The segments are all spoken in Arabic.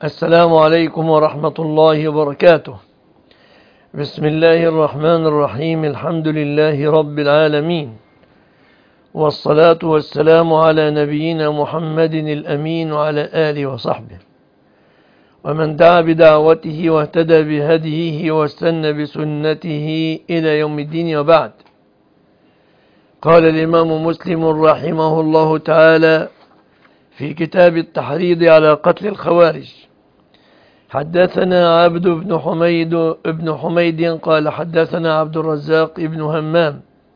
السلام عليكم ورحمة الله وبركاته. بسم الله الرحمن الرحيم. الحمد لله رب العالمين، والصلاة والسلام على نبينا محمد الأمين وعلى آله وصحبه ومن دعا بدعوته واهتدى بهديه واستنى بسنته إلى يوم الدين، وبعد. قال الإمام مسلم رحمه الله تعالى في كتاب التحريض على قتل الخوارج: حدثنا عبد بن حميد قال حدثنا عبد الرزاق بن همام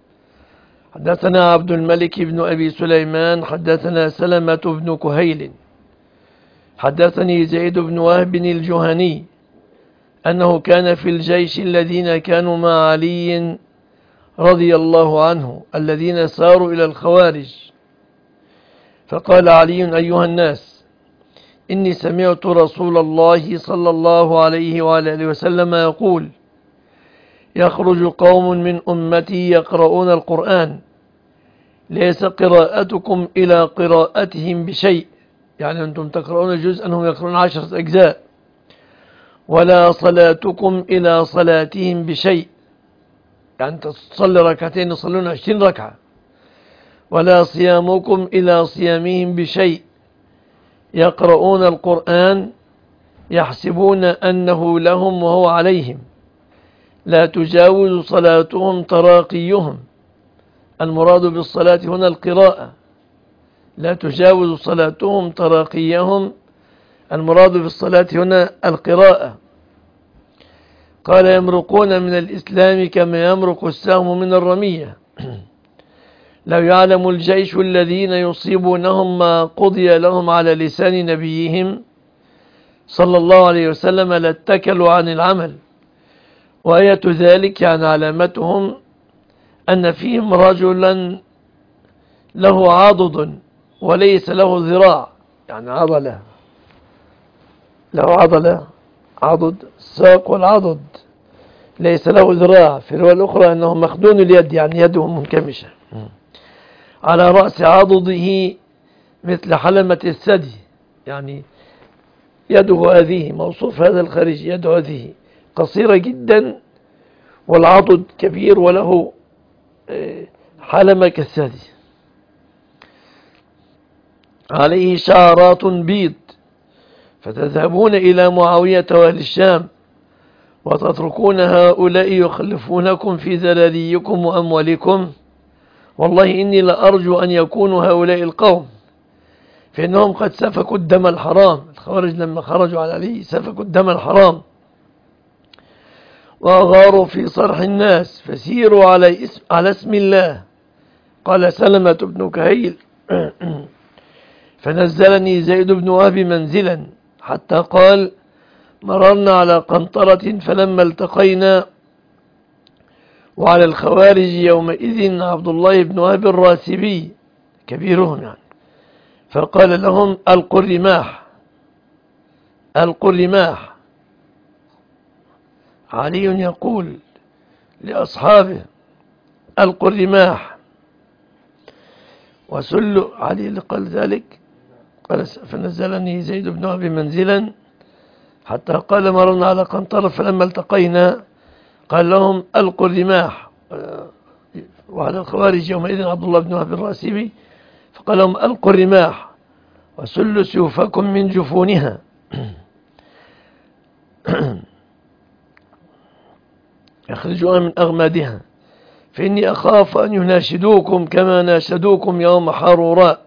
حدثنا عبد الملك بن أبي سليمان حدثنا سلمة بن كهيل حدثني زيد بن وهب الجهني أنه كان في الجيش الذين كانوا مع علي رضي الله عنه الذين ساروا إلى الخوارج، فقال علي: أيها الناس، إني سمعت رسول الله صلى الله عليه وآله وسلم يقول: يخرج قوم من أمتي يقرؤون القرآن ليس قراءتكم إلى قراءتهم بشيء، يعني أنتم تقرؤون جزءا هم يقرؤون 10 أجزاء، ولا صلاتكم إلى صلاتهم بشيء، يعني أنت تصلي ركعتين يصلون 20 ركعة، ولا صيامكم إلى صيامهم بشيء، يقرؤون القرآن يحسبون أنه لهم وهو عليهم، لا تجاوز صلاتهم تراقيهم. المراد بالصلاة هنا القراءة، لا تجاوز صلاتهم تراقيهم، المراد بالصلاة هنا القراءة. قال: يمرقون من الإسلام كما يمرق السهم من الرمية. لو يعلم الجيش الذين يصيبونهم ما قضي لهم على لسان نبيهم صلى الله عليه وسلم لاتكلوا عن العمل. وآية ذلك يعني علامتهم أن فيهم رجلا له عضد وليس له ذراع، يعني عضلة، له عضلة، عضد الساق والعضد، ليس له ذراع. في الرواية الأخرى أنه مخدون اليد، يعني يده منكمشة، على رأس عضده مثل حلمة الثدي، يعني يده هذه، موصوف هذا الخارج، يده هذه قصيرة جدا والعضد كبير وله حلمة كالثدي، عليه شعرات بيض، فتذهبون إلى معاوية وأهل الشام وتتركون هؤلاء يخلفونكم في ذلاليكم وأموالكم. والله إني لأرجو أن يكونوا هؤلاء القوم، فإنهم قد سفكوا الدم الحرام. الخوارج لما خرجوا على علي سفكوا الدم الحرام وأغاروا في صرح الناس، فسيروا على اسم الله. قال سلمة بن كهيل: فنزلني زيد بن وهب منزلا حتى قال: مررنا على قنطرة فلما التقينا وعلى الخوارج يومئذ عبد الله بن وهب الراسبي كبيرهم، يعني، فقال لهم: ألقوا الرماح، ألقوا الرماح. علي يقول لأصحابه: ألقوا الرماح وسلوا. علي اللي قال ذلك، قال: فنزلني زيد بن وهب منزلا حتى قال مررنا على قنطرة فلما التقينا قال لهم: ألقوا الرماح، وعلى الخوارج يومئذ عبد الله بن وهب الراسبي، فقال لهم: ألقوا الرماح وسلوا سيوفكم من جفونها. يخرجوها من أغمادها، فإني أخاف أن يناشدوكم كما ناشدوكم يوم حروراء.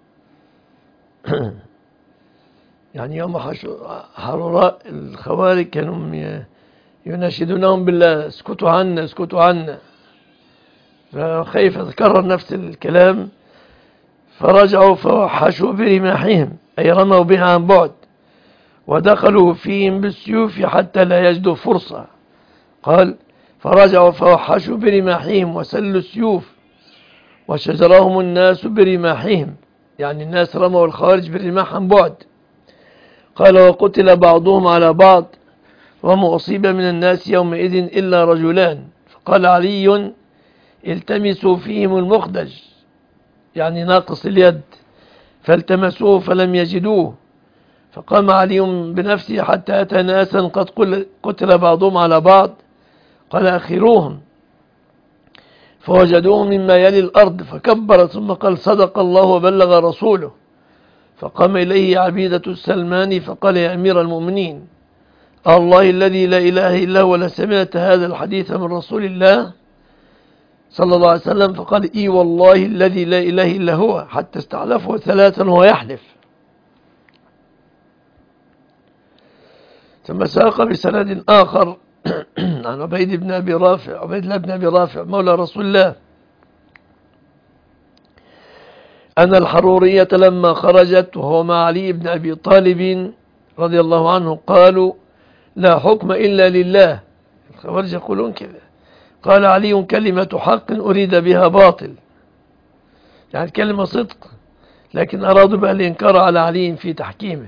يعني يوم حروراء الخوارج كانوا يناشدونهم بالله: اسكتوا عنا، اسكتوا عنا. فخيف تكرر نفس الكلام، فرجعوا فوحشوا برماحهم، أي رموا بها عن بعد، ودخلوا فيهم بالسيوف حتى لا يجدوا فرصة. قال: فرجعوا فوحشوا برماحهم وسلوا السيوف وشجرهم الناس برماحهم، يعني الناس رموا الخوارج بالرماح عن بعد. قال: وقتل بعضهم على بعض وما أصيب من الناس يومئذ إلا رجلان. فقال علي: التمسوا فيهم المخدج، يعني ناقص اليد، فالتمسوه فلم يجدوه، فقام علي بنفسه حتى أتى ناسا قد قتل بعضهم على بعض، قال أخروهم، فوجدوهم مما يلي الأرض، فكبر ثم قال صدق الله وبلغ رسوله. فقام إليه عبيدة السلماني فقال يا أمير المؤمنين، الله الذي لا إله إلا هو لسمعت هذا الحديث من رسول الله صلى الله عليه وسلم؟ فقال إي والله الذي لا إله إلا هو، حتى استعلفه ثلاثا وهو يحلف. ثم ساق بسند آخر عن عبيد الله بن أبي رافع مولى رسول الله أن الحرورية لما خرجت وهو مع علي بن أبي طالب رضي الله عنه قالوا لا حكم إلا لله. الخوارج يقولون كذا. قال علي كلمة حق أريد بها باطل، يعني كلمة صدق، لكن أرادوا بها الإنكار على علي في تحكيمه.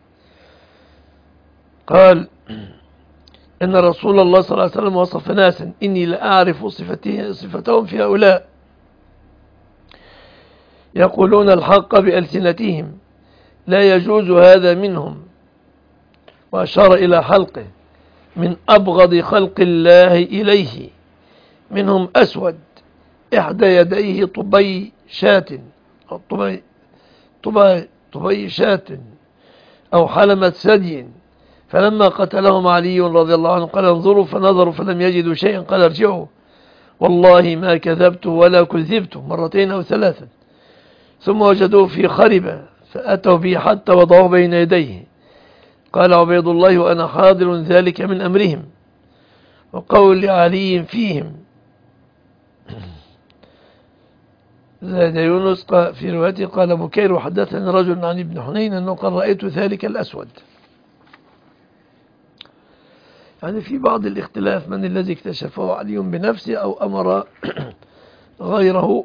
قال إن رسول الله صلى الله عليه وسلم وصف ناسا إني لأعرف صفتهم في هؤلاء يقولون الحق بألسنتهم لا يجوز هذا منهم، وأشار إلى حلقه من أبغض خلق الله إليه، منهم أسود إحدى يديه طبي شاة أو طبي شاة أو حلمة ثدي. فلما قتلهم علي رضي الله عنه قال انظروا، فنظروا فلم يجدوا شيئا، قال ارجعوا والله ما كذبت ولا كذبت، مرتين أو ثلاثا. ثم وجدوه في خربة فأتوا به حتى وضعوه بين يديه. قال عبيد الله وأنا حاضر ذلك من أمرهم. وقول علي فيهم زاد يونس في روايته قال بكير وحدثني رجل عن ابن حنين أنه قال رأيت ذلك الأسود. يعني في بعض الاختلاف من الذي اكتشفه علي بنفسه أو أمر غيره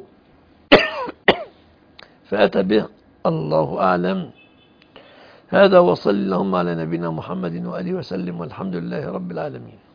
فأتى به، الله أعلم. هذا وصل اللهم على نبينا محمد وآله وسلم، والحمد لله رب العالمين.